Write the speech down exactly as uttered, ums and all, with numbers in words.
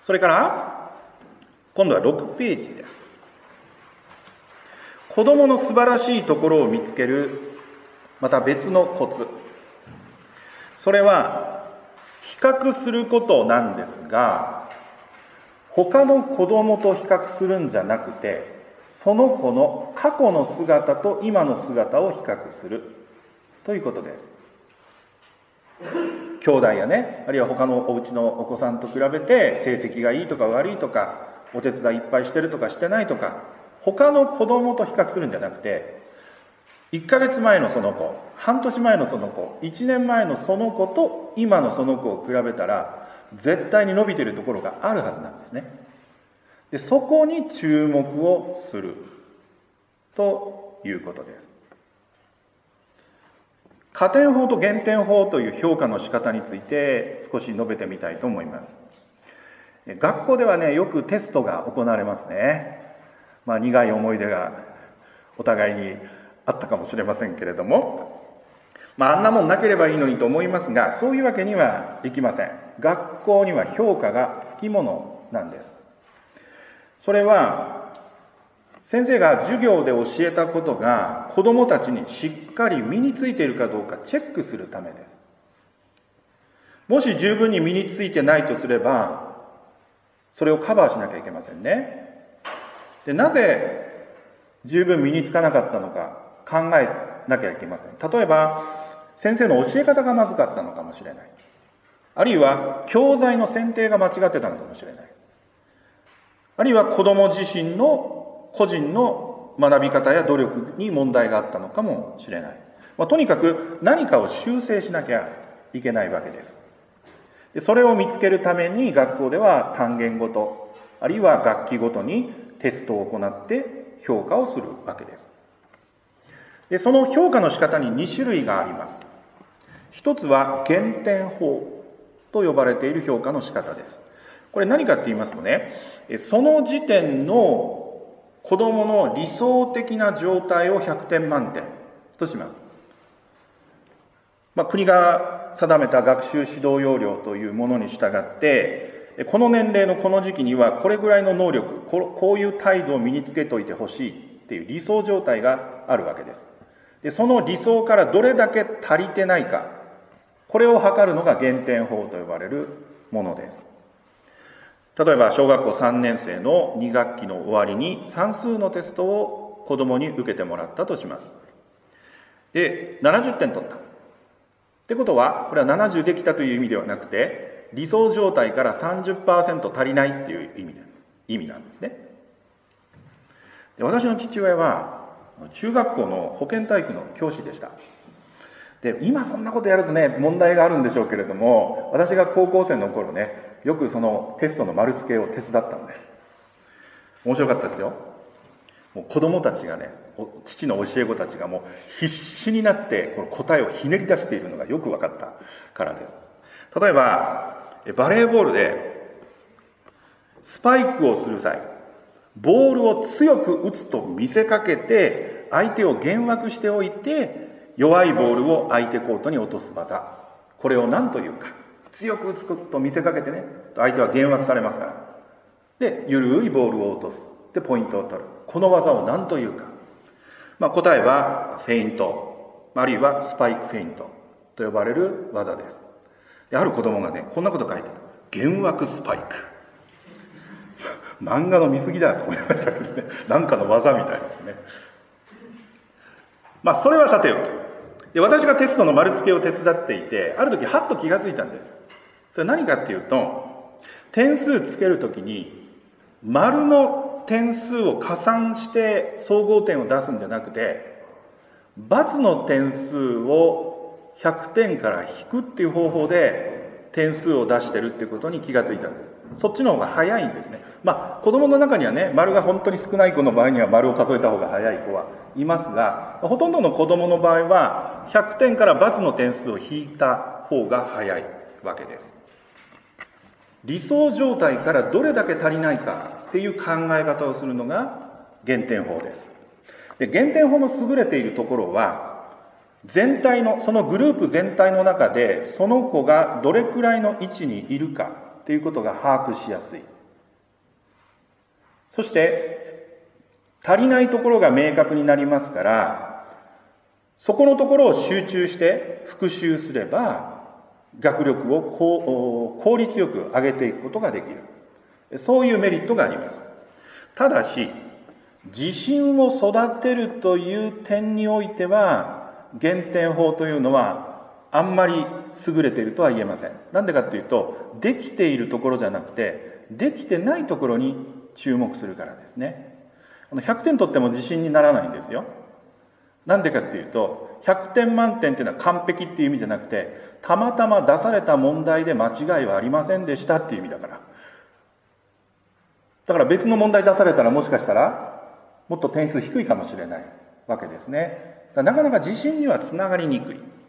それから今度はろくページです。子どもの素晴らしいところを見つけるまた別のコツ、それは比較することなんですが、他の子どもと比較するんじゃなくて、その子の過去の姿と今の姿を比較するということです。兄弟やね、あるいは他のお家のお子さんと比べて成績がいいとか悪いとか、お手伝いいっぱいしてるとかしてないとか、他の子供と比較するんじゃなくて、いっかげつまえのその子、半年前のその子、いちねんまえのその子と今のその子を比べたら、絶対に伸びているところがあるはずなんですね。で、そこに注目をするということです。加点法と減点法という評価の仕方について少し述べてみたいと思います。学校ではね、よくテストが行われますね。まあ苦い思い出がお互いにあったかもしれませんけれども、まああんなもんなければいいのにと思いますが、そういうわけにはいきません。学校には評価がつきものなんです。それは先生が授業で教えたことが子どもたちにしっかり身についているかどうかチェックするためです。もし十分に身についてないとすれば、それをカバーしなきゃいけませんね。で、なぜ十分身につかなかったのか考えなきゃいけません。例えば、先生の教え方がまずかったのかもしれない。あるいは、教材の選定が間違ってたのかもしれない。あるいは、子ども自身の個人の学び方や努力に問題があったのかもしれない。まあ、とにかく何かを修正しなきゃいけないわけです。で、それを見つけるために学校では単元ごと、あるいは学期ごとにテストを行って評価をするわけです。で、その評価の仕方にに種類があります。一つは減点法と呼ばれている評価の仕方です。これ何かって言いますとね、その時点の子どもの理想的な状態をひゃくてん満点とします。まあ、国が定めた学習指導要領というものに従って、この年齢のこの時期にはこれぐらいの能力、こういう態度を身につけといてほしいっていう理想状態があるわけです。で、その理想からどれだけ足りてないか、これを測るのが減点法と呼ばれるものです。例えば小学校さんねん生のに学期の終わりに算数のテストを子どもに受けてもらったとします。で、ななじゅってん取った。ってことは、これはななじゅうできたという意味ではなくて、理想状態から さんじゅっパーセント 足りないっていう意味なんです。意味なんですね。で、私の父親は中学校の保健体育の教師でした。で、今そんなことやるとね、問題があるんでしょうけれども、私が高校生の頃ね、よくそのテストの丸付けを手伝ったんです。面白かったですよ。もう子供たちがね、父の教え子たちがもう必死になってこの答えをひねり出しているのがよく分かったからです。例えばバレーボールでスパイクをする際、ボールを強く打つと見せかけて相手を幻惑しておいて、弱いボールを相手コートに落とす技、これを何というか。強く打つと見せかけてね、相手は幻惑されますから。で、ゆるいボールを落とす。で、ポイントを取る。この技を何というか。まあ、答えはフェイント、あるいはスパイクフェイントと呼ばれる技です。で、ある子供がね、こんなこと書いてある。幻惑スパイク。漫画の見過ぎだと思いましたけどね。なんかの技みたいですね。まあ、それはさておき。で、私がテストの丸付けを手伝っていて、ある時はっと気がついたんです。それは何かっていうと、点数つけるときに丸の点数を加算して総合点を出すんじゃなくて、×の点数をひゃくてんから引くっていう方法で点数を出してるっていうことに気がついたんです。そっちの方が早いんですね。まあ子供の中にはね、丸が本当に少ない子の場合には丸を数えた方が早い子はいますが、ほとんどの子供の場合はひゃくてんから×の点数を引いた方が早いわけです。理想状態からどれだけ足りないかっていう考え方をするのが減点法です。で、減点法の優れているところは、全体のそのグループ全体の中でその子がどれくらいの位置にいるか、 ということが把握しやすい。そして足りないところが明確になりますから、そこのところを集中して復習すれば学力を効率よく上げていくことができる。そういうメリットがあります。ただし、自信を育てるという点においては、減点法というのはあんまり優れているとは言えません。なんでかっていうと、できているところじゃなくて、できてないところに注目するからですね。ひゃくてん取っても自信にならないんですよ。なんでかっていうと、ひゃくてん満点っていうのは完璧っていう意味じゃなくて、たまたま出された問題で間違いはありませんでしたっていう意味だから。だから別の問題出されたらもしかしたらもっと点数低いかもしれないわけですね。だからなかなか自信にはつながりにくい。